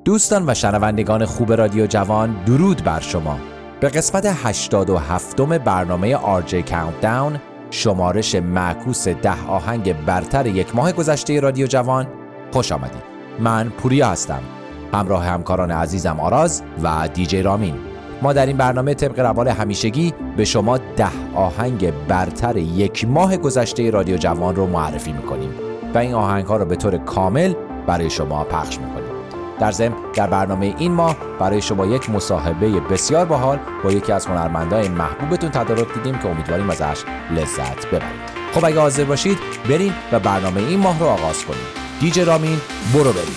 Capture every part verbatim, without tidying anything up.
دوستان و شنوندگان خوب رادیو جوان، درود بر شما. به قسمت هشتاد و هفتم برنامه آر جی Countdown، شمارش معکوس ده آهنگ برتر یک ماه گذشته رادیو جوان، خوش آمدید. من پوریا هستم، همراه همکاران عزیزم آراز و دیجی رامین. ما در این برنامه طبق روال همیشگی به شما ده آهنگ برتر یک ماه گذشته رادیو جوان رو معرفی میکنیم و این آهنگ ها رو به طور کامل برای شما پخش میکنیم. در ضمن در برنامه این ماه برای شما یک مصاحبه بسیار باحال با یکی از هنرمندان محبوبتون تدارک دیدیم که امیدواریم ازش لذت ببرید. خب اگه حاضر باشید بریم و برنامه این ماه رو آغاز کنیم. دیجی رامین برو بریم.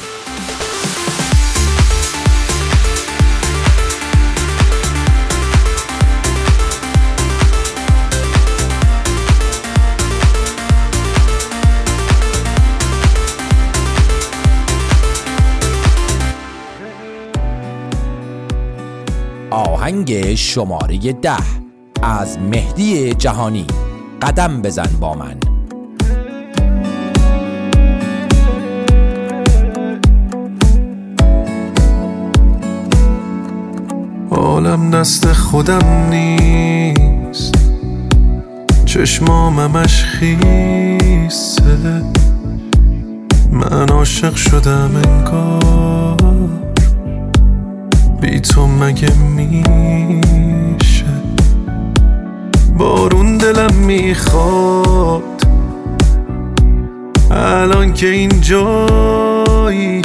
آهنگ شماره ده از مهدی جهانی، قدم بزن با من. عالم دست خودم نیست، چشمامش خیسه، من عاشق شدم انگار، بی تو مگه میشه؟ بارون دلم میخواد الان که اینجایی،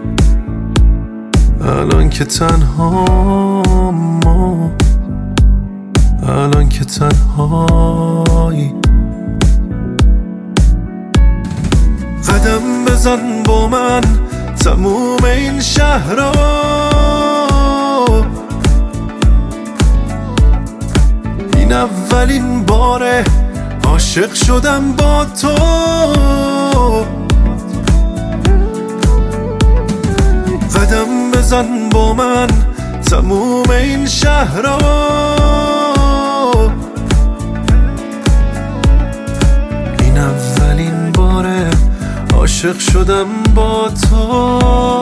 الان که تنها ما، الان که تنهایی. قدم بزن با من تموم این شهر، این اولین باره عاشق شدم با تو. قدم بزن با من تموم این شهر، این اولین باره عاشق شدم با تو.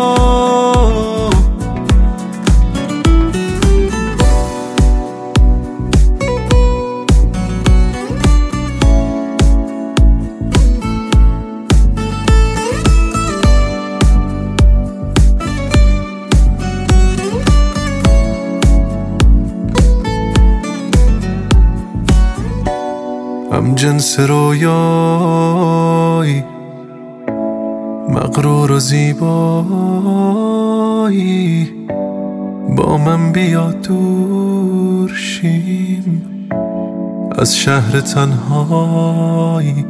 هم جنس رویایی، مغرور و زیبایی، با من بیا دور شیم از شهر تنهایی،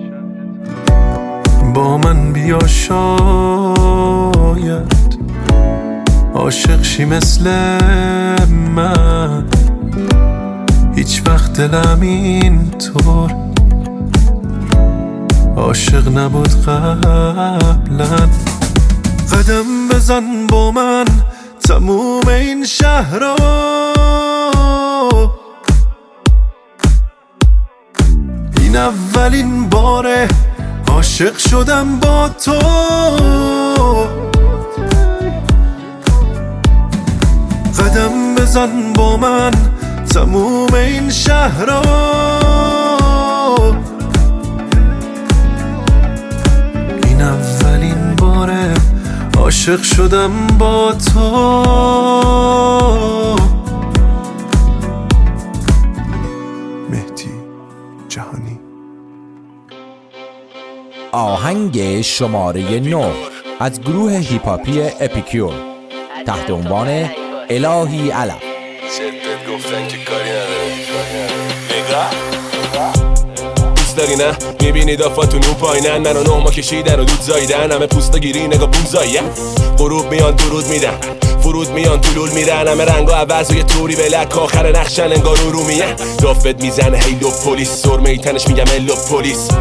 با من بیا شاید عاشق شی مثل من، هیچ وقت دلم اینطور عاشق نبود قبلا. قدم بزن با من تموم این شهر، این اولین باره عاشق شدم با تو. قدم بزن با من تموم این شهر، این اولین باره عاشق شدم با تو. مهدی جهانی. آهنگ شماره نه از گروه هیپاپی اپیکیور تحت عنوان الهی علم. گفتن که کاری نداره نگاه دوست داری نه میبینی دافاتون اون پایینن، منو نه ما کشیدن و دود زاییدن، همه پوستا گیری نگاه بوم زاییدن، غروب میان درود میدن، فرود میان طلول میرن، همه رنگا عوض و یه طوری بلک آخر نقشن انگار رو رو میان، دافت میزنه هیلو پلیس، سرمه ای تنش میگم الو پلیس،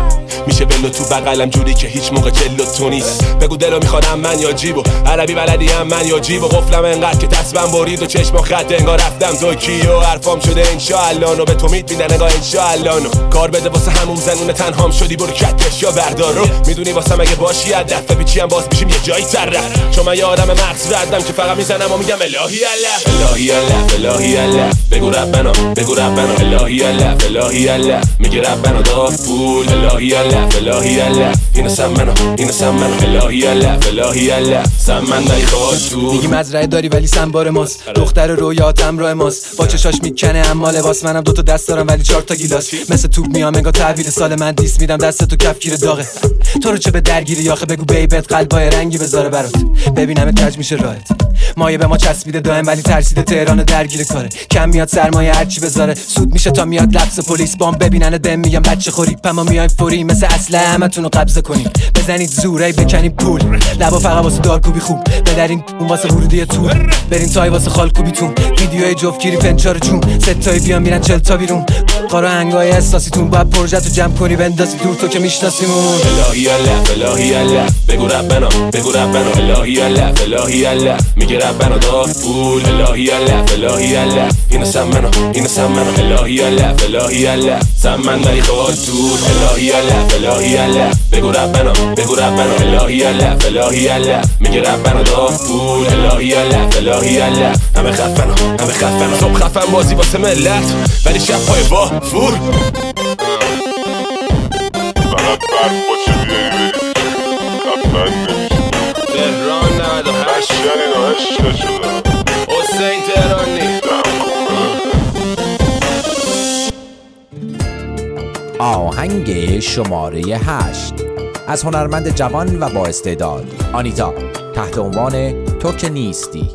میشه بلو تو بغلم جوری که هیچ موقع جلو تو نیست. بگو دلو میخوانم من یا جیبو، عربی بلدی هم من یا جیبو. قفلم انقدر که تصبم برید و چشم و خط انگار رفتم توکیو. حرفام شده انشاءالله نو به تو مید میدن نگاه انشاءالله نو. کار بده واسه همون زنونه تنهام شدی برو کتش یا بردار رو. میدونی واسه مگه باشی از دفعه پیچی هم باز میشیم یه جایی تر. چون من یه آدم مغز ردم که فقط میزنم و میگم الهی الله الهی الله الهی الله. بگو ربنا بگو ربنا الهی الله الهی الله. میگه ربنا داف پول الهی الله الهی الله. اینو سمنو اینو سمنو الهی الله الهی الله. سمن داری خود تو میگی مزرعه داری ولی سنبار ماست. دختر رویات همراه ماست. با چشاش میکنه اما لباس. منم دوتا دست دارم ولی چهار تا گیلاس. مثل توپ میام انگار تحویل سال. من دیس میدم دست تو کفگیر داغه. تو رو چه به درگیری آخه. بگو بیبت قلبای رنگی بذاره برات. ببینم کج میشه راحت. مایه به ما چسبیده دائم ولی ترسیده تهران درگیر کاره. کم میاد سرمایه هرچی بذاره. سود میشه تا میاد لفظ پلیس بام ببینن دم میگم بچه خوری. پما میایم فوری مثل اصله همتون رو قبضه کنیم. بزنید زوره بکنیم پول. لبا فقط واسه دارکوبی خوب. بدرین اون واسه ورودی تو. برین تای واسه خالکوبیتون. ویدیوهای جفتگیری فنچار جون. ستایی بیان میرن چهل تا بیرون. قارا هنگای احساسیتون باید پروژه‌تو جمع کنی بندازی دور تو که میشناسیمون. الهی الله الهی الله. بگو ربنا بگو ربنا الهی الله الهی الله. میگه ربنا داف پول الهی الله الهی الله. اینو سمنو اینو سمنو الهی الله الهی الله. سمن داری خود دور الهی الله الهی الله. بگو ربنا بگو ربنا الهی الله الهی الله. میگه ربنا داف پول الهی الله الهی الله. همه خفنو همه خفنو. صبح خفن بازی واسه ملت ولی شب پای با فور. فقط برد باشه بیایی خفن نمیشه. تهران نود و هشت شنین و عشق شده حسین تهرانی. آهنگ شماره هشت از هنرمند جوان و با استعداد آنیتا تحت عنوان تو که نیستی.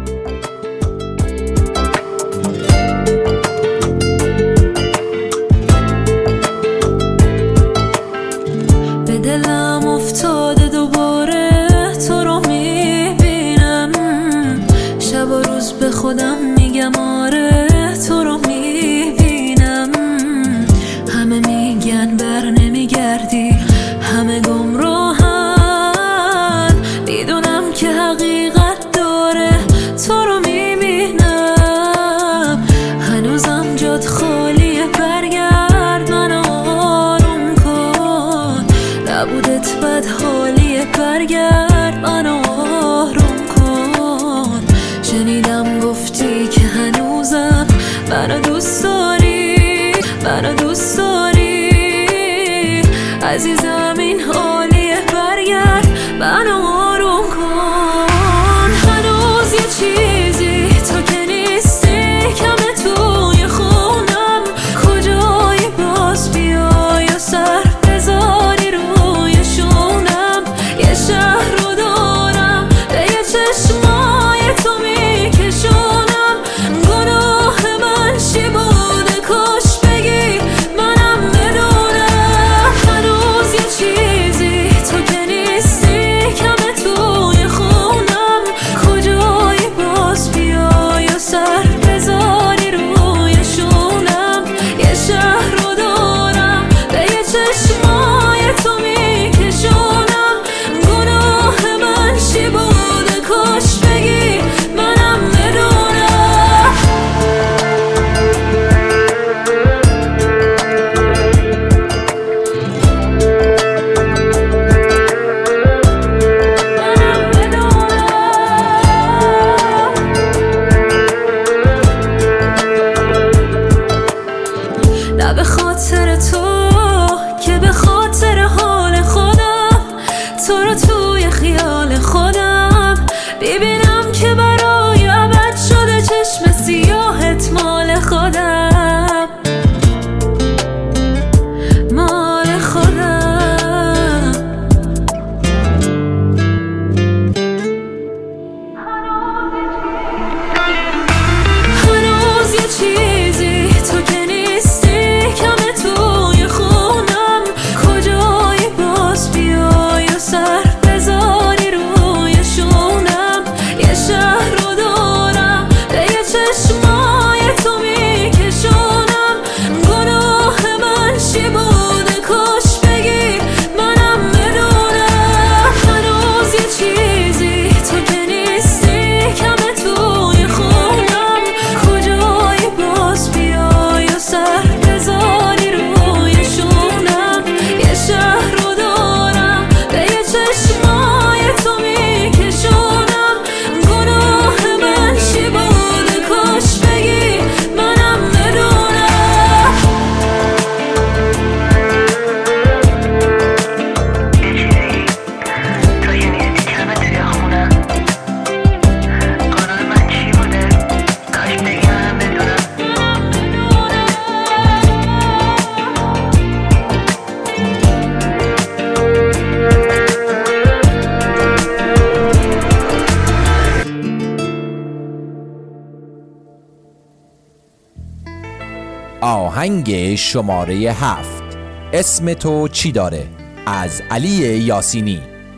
به دلم افتاده دوباره تو رو میبینم. شب و روز به خودم میگم آره تو رو میبینم. همه میگن بر نمیگردی همه گمراهن. میدونم که حقیقت داره تو رو میبینم. هنوزم جات خالیه برگرد منو آروم کن. نبودت بد حالیه برگرد منو آروم کن. شنیدم گفتی که هنوزم آهنگ شماره هفت، اسم تو چی داره؟ از علی یاسینی.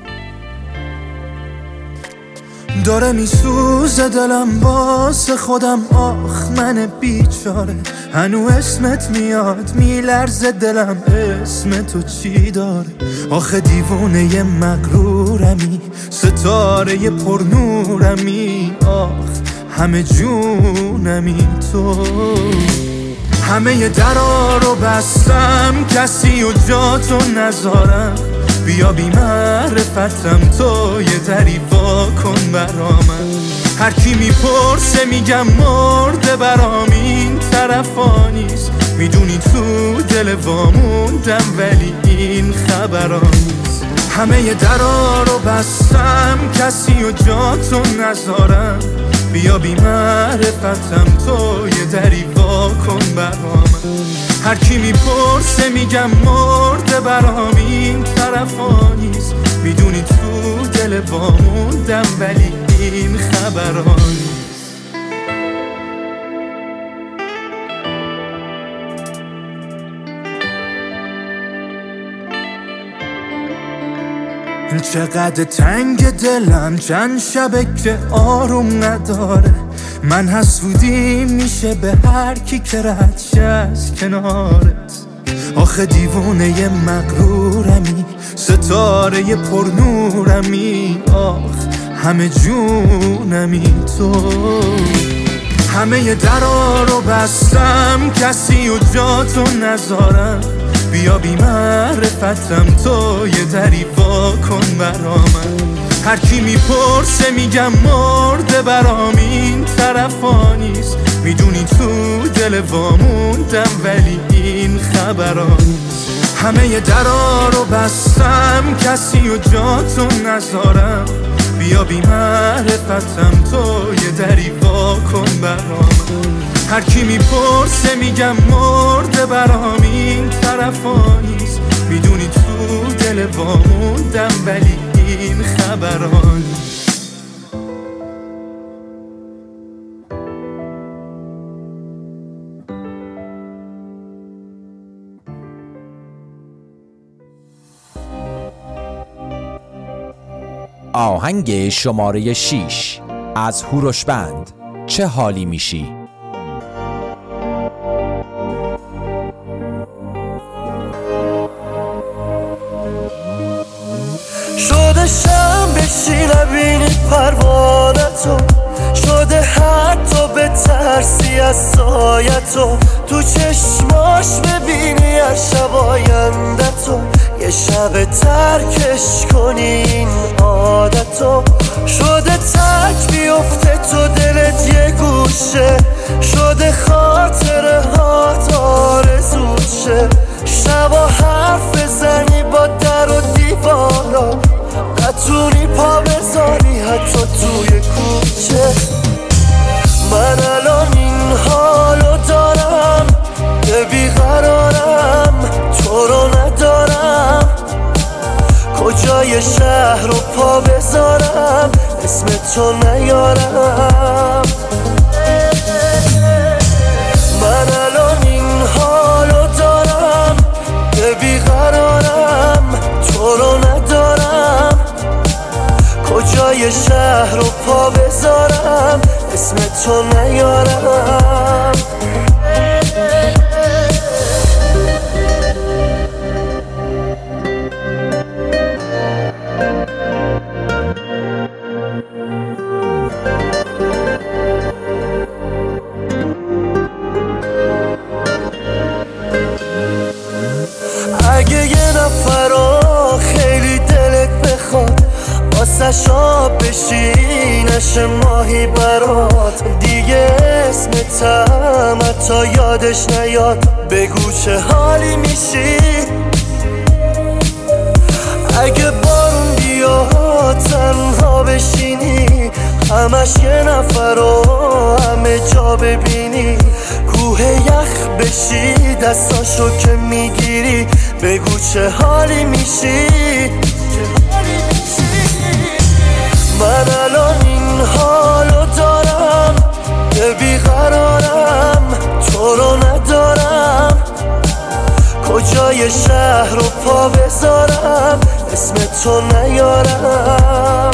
داره میسوزه دلم واسه خودم، آخ من بیچاره، هنو اسمت میاد میلرزه دلم، اسم تو چی داره؟ آخه دیوونه مغرورمی، ستاره پرنورمی، آخ همه جونمی تو. همه درا رو بستم، کسی و جاتو نذارم، بیا بی معرفتم تو یه دری وا کن برامن. هر کی میپرسه میگم مرده برام، این طرفا نیست، میدونی تو دل واموندم ولی این خبرا نیست. همه درا رو بستم، کسی و جاتو نذارم، بیا بی معرفتم تو یه دری وا کن برامن. هر کی میپرسه میگم مرده برام، این طرفا نیست، میدونی تو دل واموندم ولی این خبرا نیست. چقدر تنگ دلم، چند شبه که آروم نداره، من حسودی میشه به هر کی که رد شه از کنارت. آخه دیوونه مغرورمی، ستاره پرنورمی، آخ همه جونمی تو. همه درا رو بستم، کسی و جاتو نذارم، بیا بی معرفتم تو یه دری وا کن برامن. هر کی میپرسه میگم مرده برام، این طرفا نیست، میدونی تو دل واموندم ولی این خبرا نیست. همه درا رو بستم، کسی و جاتو نذارم، بیا بی معرفتم تو یه دری وا کن برامن. هر کی میپرسه میگم مرده برام، این طرفا نیست، میدونی تو دل واموندم ولی این خبرا نیست. آهنگ شماره شیش، از هوروش بند، چه حالی میشی؟ شده شنبه شی نبینی پروانتو، شده حتی به ترسی از سایتو، تو چشماش ببینی از شب آیندتو، یه شب ترکش کنی این عادتو. شده تک بیفته تو دلت یه گوشه، شده خاطره هات آرزوت شه، شبا حرف بزنی با در و دیوارا، نتونی پا بذاری حتی توی کوچه. من الان این حالو دارم که بیقرارم، تو رو ندارم، کجای شهر رو پا بذارم، اسم تو نیارم. من الان این حالو دارم که بیقرارم، تو رو ندارم، کجای شهر رو پا بذارم، اسم تو نیارم. اگه یه نفر رو خیلی دلت بخواد، واسه آب بشی نشه ماهی برات، دیگه اسمتم حتی یادش نیاد، بگو چه حالی میشی. اگه بارون بیاد تنها بشینی، همش یه نفر رو همه جا ببینی، کوه یخ بشی دستاشو که میگیری، بگو چه حالی میشی. من الان این حالو دارم که بیقرارم، تو رو ندارم، کجای شهر رو پا بذارم اسم تو نیارم.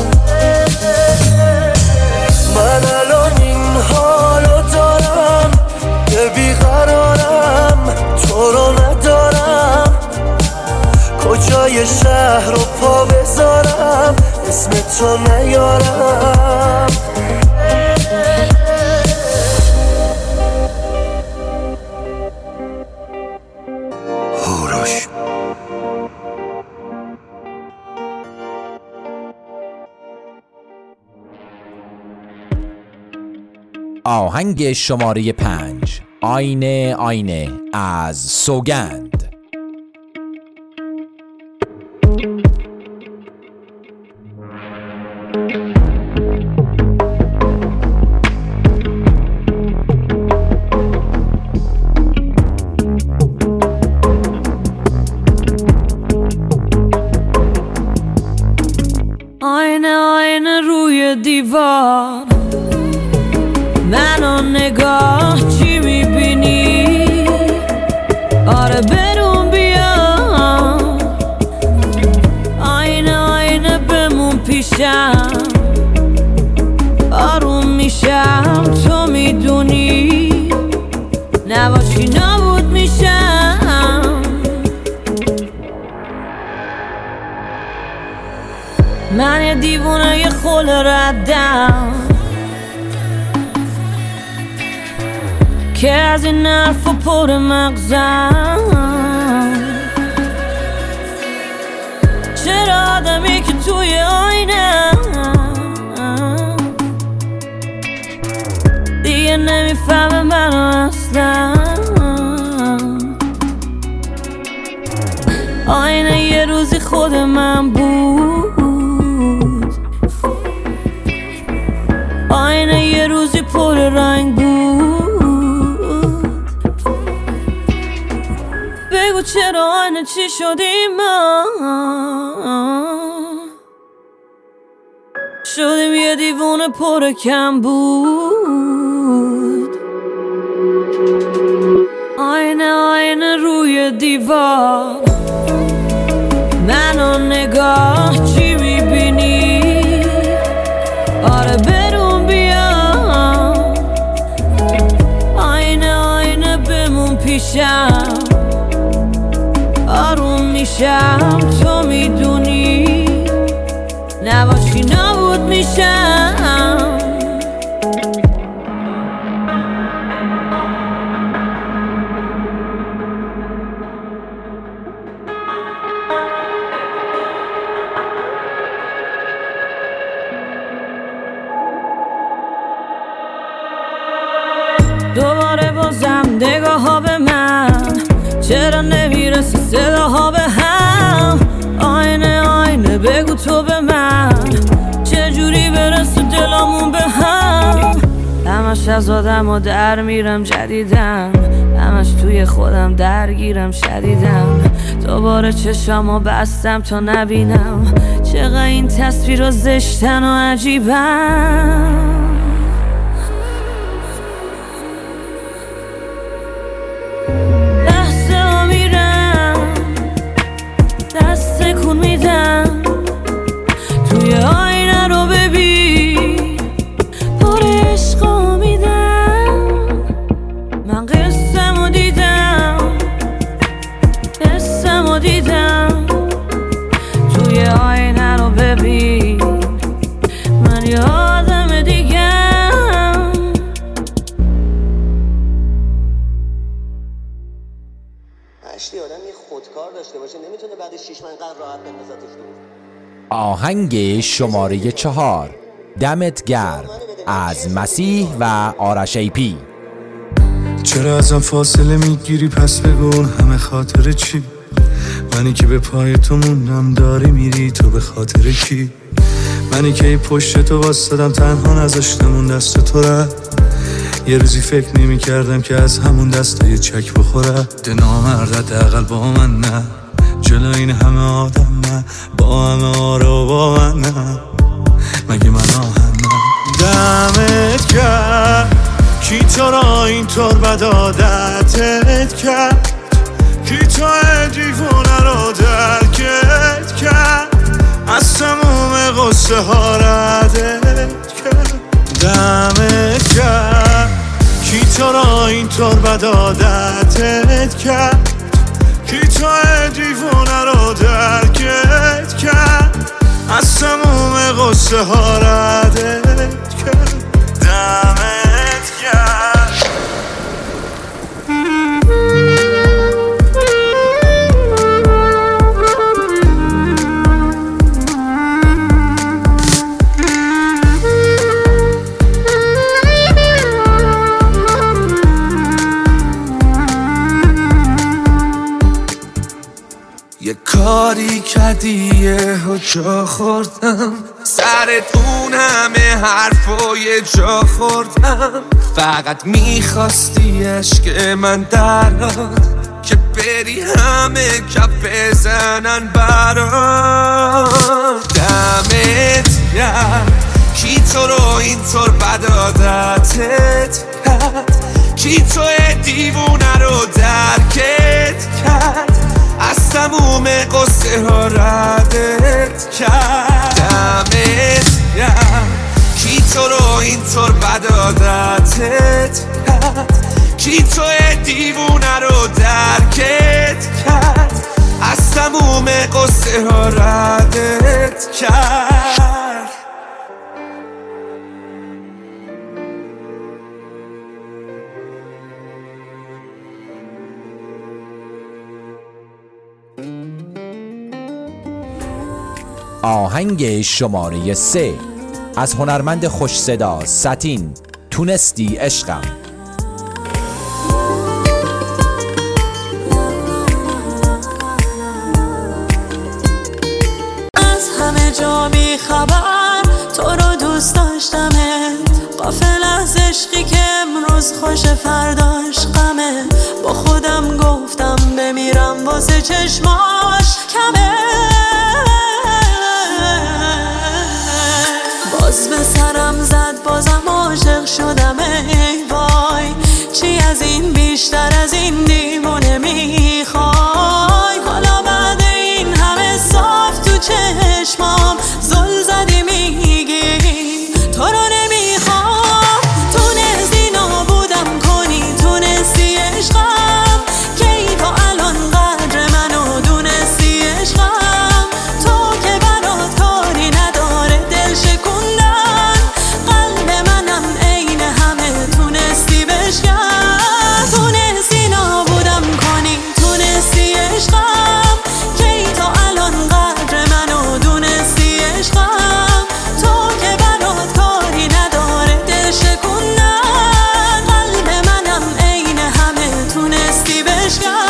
من الان این حالو دارم که بیقرارم تو رو ندارم. کجای شهر رو پا بذارم اسم تو نیارم. هوراش آهنگ شماره پنج، آینه آینه از سوگند. آینه آینه روی دیوار منو نگاه چی میبینی؟ آره برون بیا آینه آینه بمون پیشم آروم میشم تو میدونی نباشی نابود میشم. من یه دیوونه یه خل ردم که از این حرف و پر مغزم. چرا آدمی که توی آینه دیگه نمیفهمه منو اصلا. آینه یه روزی خود من بود، آینه یه روزی پر رنگ بود. بگو چرا آینه چی شدیم ما؟ شدیم یه دیوونه پر کم بود. آینه آینه روی دیوار منو نگاه چی میبینی؟ آره برون بیا آینه آینه بمون پیشم آروم میشم تو میدونی نباشی نابود میشم. دوباره بازم نگاه ها به من چرا نمیرسه صداها به هم؟ آینه آینه بگو تو به من چجوری برسه دلامون به هم؟ همش از آدم و در میرم جدیدم، همش توی خودم درگیرم شدیدم. دوباره چشامو بستم تا نبینم چقدر این تصویر زشتن و عجیبم. توی آینه رو ببین پر عشقا میدم. من قصه‌مو دیدم قصه‌مو دیدم. توی آینه رو ببین من یه آدم دیگم. اشتی آدم یه خودکار داشته باشه نمیتونه بعد شیش ماه قرار راحت بندازتش دور. آهنگ شماره چهار، دمت گرم از مسیح و آرش ای پی. چرا ازم فاصله میگیری پس بگون همه خاطر چی؟ منی که به پای تو موندم داری میری تو به خاطر کی؟ منی که پشت تو واسدم تنها نذاشتم اون دست تو را. یه روزی فکر نمی کردم که از همون دست یه چک بخوره. ده نامرد حداقل با من نه، جلو این همه آدم نه، با همه آره و با من نه، مگه من آهن نه. دمت کرد کی تو را اینطور بد عادتت کرد کی تو دیوونه رو درکت کرد، از تموم قصه ها ردت کرد، دمت کرد. کی تو را اینطور بد عادتت کرد، کی تو دیوونه رو درکت کرد، از تموم قصه ها ردت کرد، دمت کرد. یه کاری کردی یه ها جا خوردم، سرت اون همه حرفای جا خوردم. فقط میخواستی عشق من درات، که بری همه کف بزنن برات. دمت گرم. کی تو رو اینطور بد عادتت کرد، کی تو دیوونه رو درکت کرد، از تموم قصه ها ردت کرد، دمت گرم. کی تو رو اینطور بد عادتت کرد، کی تو دیوونه رو درکت کرد، از تموم قصه ها ردت کرد. آهنگ شماره سه از هنرمند خوش صدا ساتین، تونستی عشقم. از همه جا بی خبر تو رو دوست داشتمت، غافل از عشقی که امروز خوش فرداش غمه. با خودم گفتم بمیرم واسه چشماش کمه، باز به سرم زد بازم عاشق شدم. ای وای چی از این بیشتر از این دیوونه میخوای. حالا بعد این همه صاف تو چشمام زل زدی میگی تو رو نمیخوام. تونستی نابودم کنی، تونستی عشقم، کی تا الان قدر منو دونستی عشقم. تو که برات کاری نداره دل شکوندن، قلب منم عین همه تونستی بشکن. تونستی نابودم کنی، تونستی عشقم، کی تا الان قدر منو دونستی عشقم. تو که برات کاری نداره دل شکوندن، قلب منم عین همه تونستی بشکن.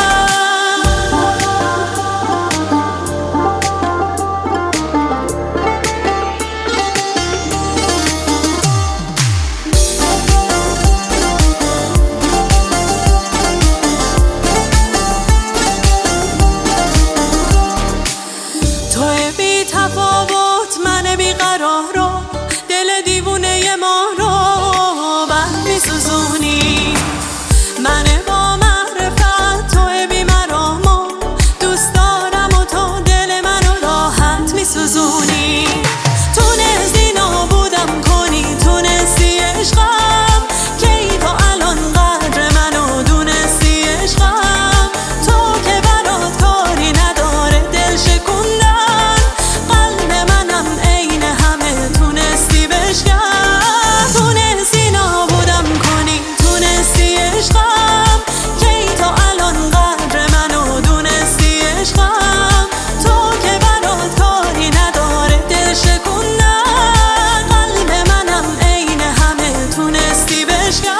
توی بی تفاوت من بی قرار رو، دل دیوونه ما رو بر می سوزونی. من با معرفت توی بی مرامو دوست دارم و تو دل منو راحت می سوزونی. تونستی نابودم کنی، تونستی عشقم، کی تا الان قدر منو دونستی عشقم. تو که برات کاری نداره دل شکوندن، قلب منم عین همه تونستی بشکن. تونستی نابودم کنی، تونستی عشقم، کی تا الان قدر منو دونستی عشقم. تو که برات کاری نداره دل شکوندن، قلب منم عین همه تونستی بشکن.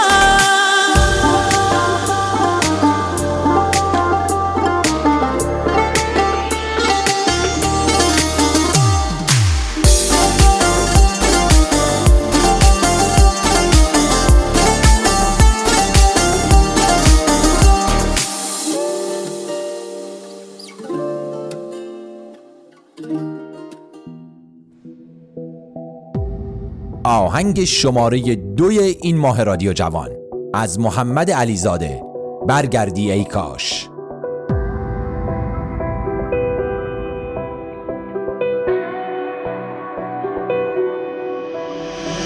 آهنگ شماره دوی این ماه رادیو جوان از محمد علیزاده، برگردی ای کاش.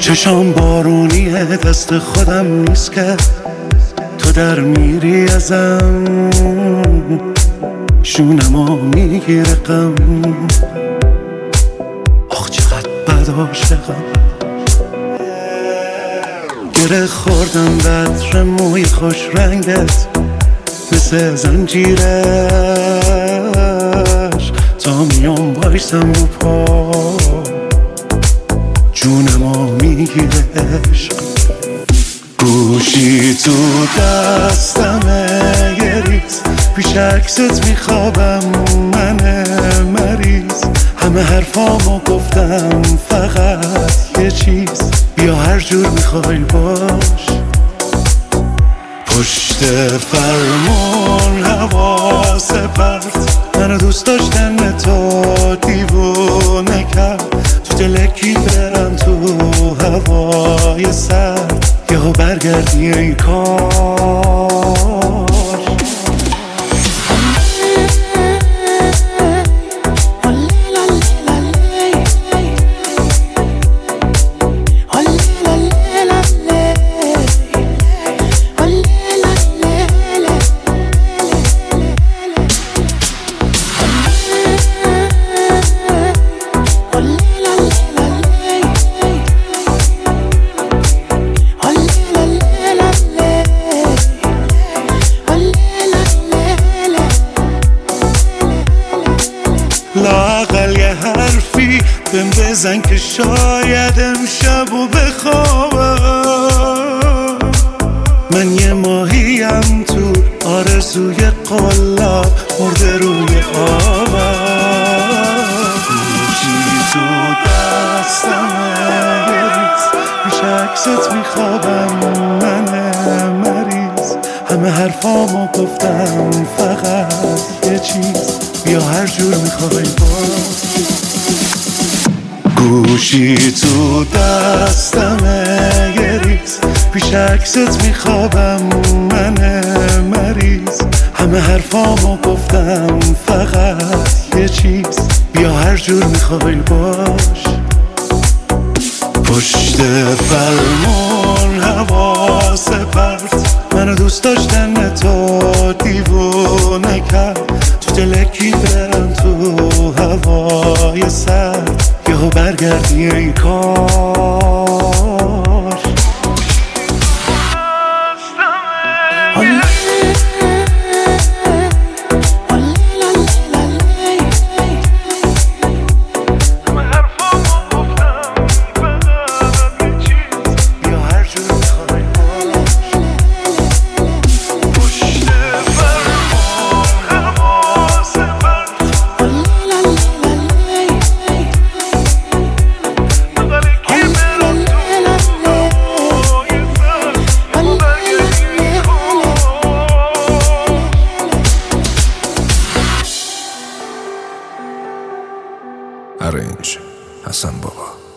چشام بارونیه دست خودم نیست که تو در میری ازم شونمو میگیره غم آخ چقدر بد عاشقم گره خوردم بطر موی خوش رنگت مثل زنجیرش تا میام بایستم رو پا جونمو میگیره عشق گوشی تو دستمه یه ریز پیش عکست میخوابم من مریض همه حرفامو گفتم فقط یه چیز بیا هر جور میخوای باش پشت فرمون حواس پرت منو دوست داشتن تو دیوونه کرد تو دلکی برم تو هوای سرد یهو برگردی ای کار لااقل یه حرفی بهم بزن که شاید امشب و بخوابم من یه ماهیم تو آرزوی قلاب مرده روی آبم گوشی تو دستمه یه ریز پیش عکست میخوابم من مریض همه حرفامو گفتم فقط یه چیز بیا هر جور میخوای باش گوشی تو دستمه یه ریز پیش عکست میخوابم من مریض همه حرفامو گفتم فقط یه چیز بیا هر جور میخوای باش پشت فرمون حواس پرت منو دوست داشتن تو دیوونه کرد تو دلکی برم تو هوای سرد یهو برگردی ای کار ارنج حسن بابا.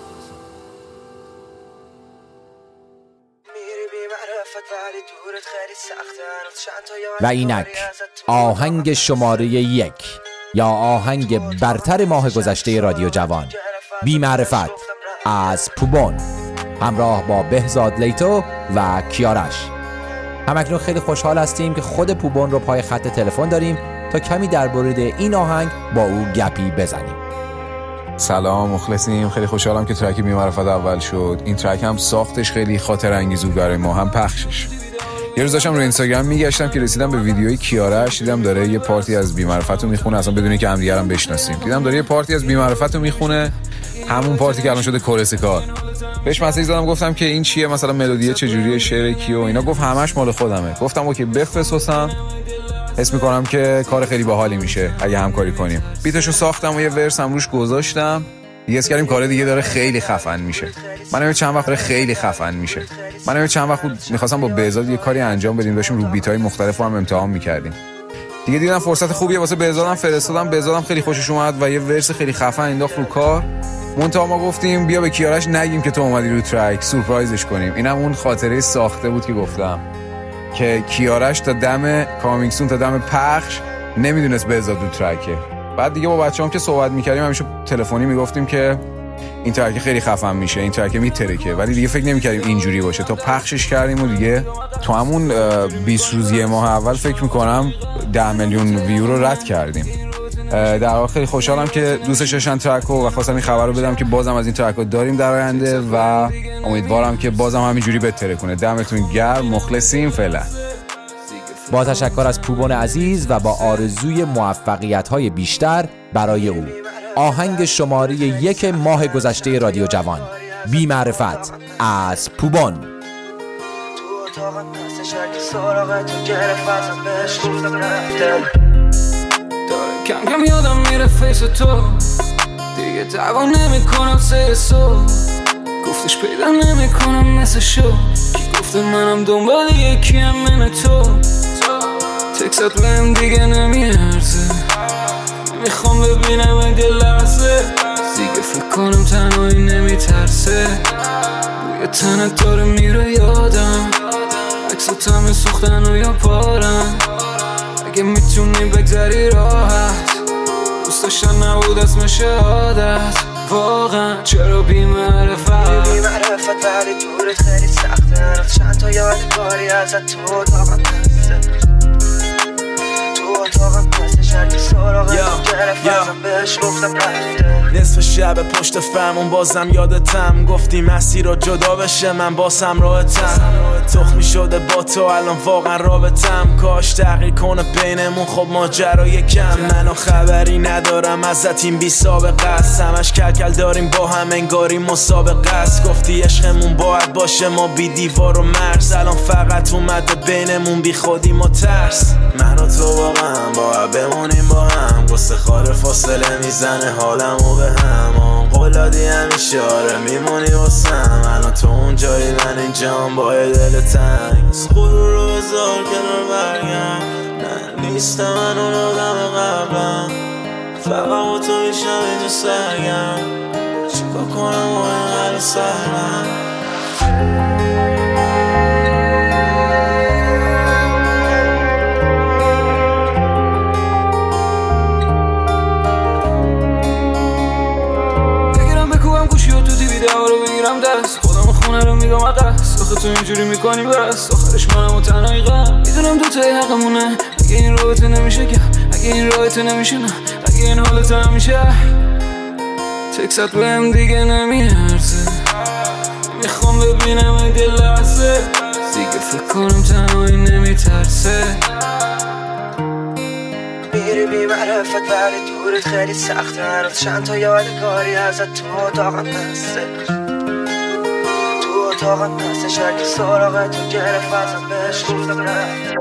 و اینک آهنگ شماره یک یا آهنگ برتر ماه گذشته رادیو جوان، بی معرفت از پوبون همراه با بهزاد لیتو و کیارش. همکنون خیلی خوشحال هستیم که خود پوبون رو پای خط تلفن داریم تا کمی در مورد این آهنگ با او گپی بزنیم. سلام، مخلصیم. خیلی خوشحالم که ترک بی معرفت اول شد. این ترک هم ساختش خیلی خاطر انگیز بود برای ما، هم پخشش. یه روز داشتم رو اینستاگرام میگشتم که رسیدم به ویدیوی کیارش، دیدم داره یه پارتی از بی معرفت رو میخونه، اصلا بدون اینکه همدیگه رو بشناسیم. دیدم داره یه پارتی از بی معرفت رو میخونه، همون پارتی که الان شده کورس کار. بهش مسیج زدم، گفتم که این چیه، مثلا ملودی چجوریه، شعر کیه و اینا. گفت همش مال خودمه. گفتم اوکی بفرستم، حس میکنم که کار خیلی باحالی میشه اگه همکاری کنیم. بیتشو ساختم و یه ورس هم روش گذاشتم. دیگه اس کردیم کار دیگه داره خیلی خفن میشه. منم چند وقت خیلی خفن میشه. منم چند وقت می‌خواستم با بهزاد یه کاری انجام بدیم، داشتیم رو بیتای مختلفو هم امتحان می‌کردیم. دیگه دیدم فرصت خوبیه واسه بهزادم، فرستادم. بهزادم خیلی خوشش اومد و یه ورس خیلی خفن انداخت رو کار. منتها ما گفتیم بیا به کیارش نگیم که تو اومدی رو ترک، سورپرایزش کنیم. اینم اون خاطره ساخته بود که گفتم که کیارش تا دم کامیکسون، تا دم پخش نمیدونست بهزاد رو ترکه. بعد دیگه با بچه‌ام که صحبت می‌کردیم همیشه تلفنی میگفتیم که این ترک خیلی خفن میشه، این ترک میترکه، ولی دیگه فکر نمی‌کردیم اینجوری باشه تا پخشش کردیم و دیگه تو همون بیست روز یه ماه اول فکر میکنم ده میلیون ویو رو رد کردیم. در واقع خیلی خوشحالم که دوستش داشتن ترک و خواستم این خبر رو بدم که بازم از این ترک رو داریم در آینده و امیدوارم که بازم همینجوری بهتره کنه. دمتون گرم، مخلصیم، فعلا. با تشکر از پوبون عزیز و با آرزوی موفقیت‌های بیشتر برای او، آهنگ شماره یک ماه گذشته رادیو جوان، بی معرفت از پوبون. کم کم یادم میره فیس تو، دیگه دعوا نمی کنم سر سو، گفتش پیدا نمی کنم مثل شو، کی گفته منم دنبال یکیم من تو، تکست بهم دیگه نمیارزه، نمیخوام ببینم این دل لحظه، دیگه فکر کنم تنهایی نمیترسه، بوی تنت داره میره یادم، عکسات همه سوختن و یا پارم، اگه میتونی بگذری راحت، دوست داشتن نبود اسم شهادت، واقعا چرا بی معرفت بی معرفت ولی دورت خیلی سخته، رفت چند تا یادگاری ازت تو اتاقم نسته، تو اتاقم نسته شرکی سراغت گرفت ازم بهش گفتم رفته، نصف شب پشت فرمون بازم یادتم، گفتی مسیر رو جدا بشه من باسم راحتم، تخمی شده با تو الان واقعا رابطم، کاش تغییر کنه بینمون خب ماجرا کم، منو خبری ندارم ازت این بی سابقه است، همش کلکل داریم با هم انگاری مسابقه است، گفتی عشقمون باید باشه ما بی دیوار و مرز، الان فقط اومده بینمون بی خودیم و ترس، من و تو واقعا باید بمونیم با هم، قصه خار فاصله میزنه حالمو به هم، قولادی همیشه آره میمونی واسم، الان تو اون جایی من اینجام با دل تنگ، خود رو بذار کنار برگم، نه نیستم من اون آدم قبلم، فقط با تو میشم اینجا سرگم، چیکار کنم با این قلب سرم. خودم خونه رو میگم عقص، آخه تو اینجوری میکنی بس، آخرش منم و تنهایی غم، میدونم دوتایی حقمونه، اگه این رابطه نمیشه که، اگه این رابطه نمیشه نه، اگه این حالت نمیشه، تکست بهم دیگه نمیارزه، میخوام ببینم این دل لحظه، دیگه فکر کنم تنهایی نمیترسه، میری بی معرفت ولی دورت خیلی سخته، هنوز چند تا یادگاری ازت تو اتاقم نسته، تو اتاقم نسته شرکی سراغت تو گرفت ازم بهش گفتم رفته.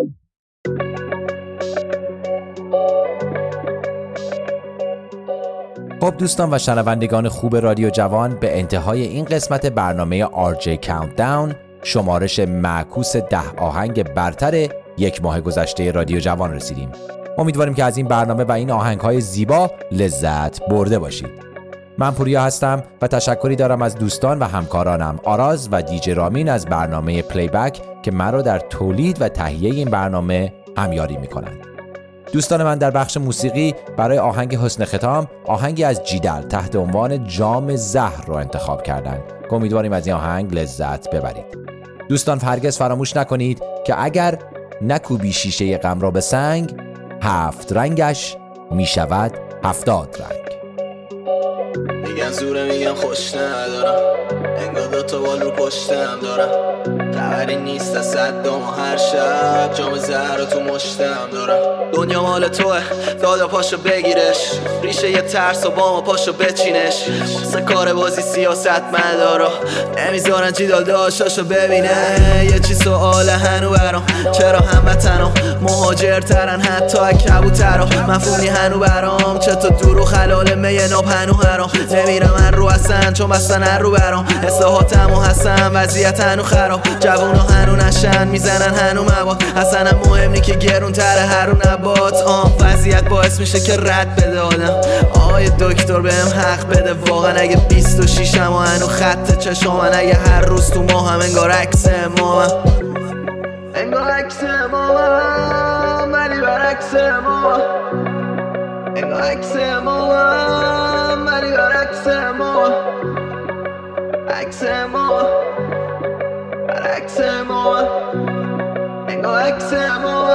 خب دوستان و شنوندگان خوب رادیو جوان، به انتهای این قسمت برنامه آر جی کاونتداون، شمارش معکوس ده آهنگ برتر یک ماه گذشته رادیو جوان رسیدیم. امیدواریم که از این برنامه و این آهنگ‌های زیبا لذت برده باشید. من پوریا هستم و تشکری دارم از دوستان و همکارانم آراز و دیجی رامین از برنامه پلی بک که من رو در تولید و تهیه این برنامه همیاری می‌کنند. دوستان من در بخش موسیقی برای آهنگ حسن ختام آهنگی از جیدل تحت عنوان جام زهر رو انتخاب کردند. امیدواریم از این آهنگ لذت ببرید. دوستان هرگز فراموش نکنید که اگر نکوبی شیشه غم را به سنگ، هفت رنگش می شود هفتاد رنگ. میگن زوره میگن خوش ندارم، انگار دو تا بال رو پشتم دارم، خبری نیست از صدام و هر شب جام زهر تو مشتم دارم، دنیا مال توه دادا پاشو بگیرش، ریشه یه ترس و با ما پاشو بچینش، واسه کار بازی سیاست مدارا نمیذارن جیدال داشتاشو ببینه، یه چی سوال هنو برام چرا هموطنم مهاجر ترن حتی کبوترا، مفهومی هنو برام چطور دورو خلال می ناب هنو هرام، نمیرم من رو هستن چون بستن هر رو برام، اصلاحاتمو هستن وضعیت هنو خراب، جوونا هنو نشن میزنن هنو مواد، اصلا مهم نی که گرون تره هر رو نبات، آم وضعیت باعث میشه که رد بده آدم، آقای دکتر بهم حق بده واقعا، اگه بیست و شیشم و هنو خط چشامن، اگه هر روز تو ما هم انگار عکس ما انگار عکس ما ولی برعکس ما، انگار عکس ما ولی برعکس ما، عکس ما برعکس ما انگار عکس ما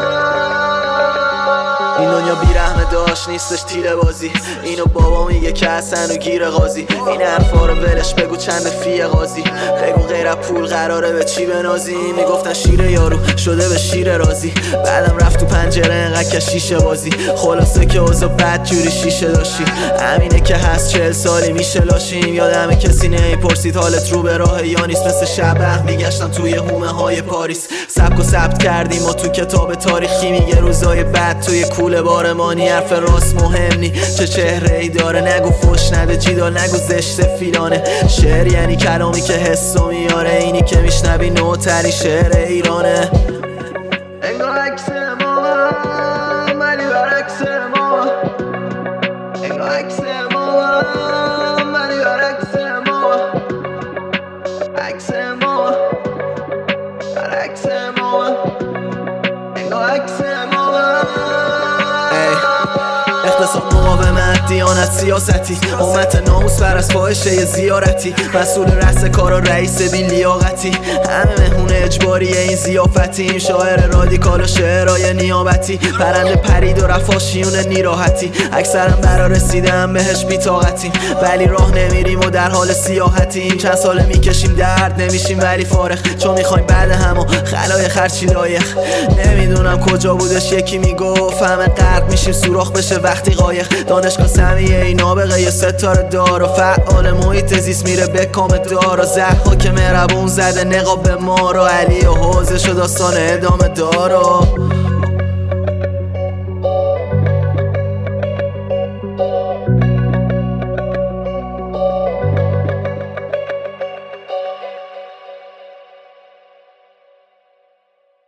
این دنیا بیرحمه داشت نیستش تیره بازی اینو بابا میگه که حسن و گیر قاضی این حرفا رو ولش بگو چند فیه قاضی بگو غیر از پول قراره به چی بنازی میگفتن شیر یارو شده به شیر رازی بعدم رفت تو پنجره انقدر که شیشه بازی خلاصه که اوضاع بد جوری شیشه داشتی همینه که هست چهل سالی میشه لاشیم یادمه کسی نمیپرسید حالت رو به راه یا نیست مثل شبه میگشتم توی هومه های پاریس سبک و ثبت کردیم و تو کتاب تاریخی میگه روزای بد توی کوله بارمانی حرف راست مهم نی چه چهره ای داره نگو فش نده جیدال نگو زشت فیلانه شعر یعنی کلامی که حسو میاره اینی که میشنوی نوترین شعر ایرانه انگار عکس ما ولی برعکس ما انگار عکس ما ولی برعکس ما عکس ما برعکس ما انگار عکس ما اقتصاد مقاومت دیانت سیاستی امت ناموس بر از فاحشه زیارتی مسئول رأس کارا رئیس بی لیاقتی همه مهمون اجباریه این ضیافتیم شاعر رادیکال و شعرهای نیابتی پرنده پرید و رفاشیون نیراحتی اکثرا برا رسیدن بهش بی‌طاقتیم ولی راه نمیریم و در حال سیاحتیم چند ساله میکشیم درد نمیشیم ولی فارغ چون میخوایم بعد همو خلای خرچی لایق نمیدونم کجا بودش یکی میگفت همه غرق میشیم سوراخ بشه وقتی قایق دانشگاه سمیه ای نابغه یه ستاره دار و فعال محیط زیست میره به کام دار و زهرها که مهربون زده نقاب به ما رو علی و حوزه شد داستان ادامه دار و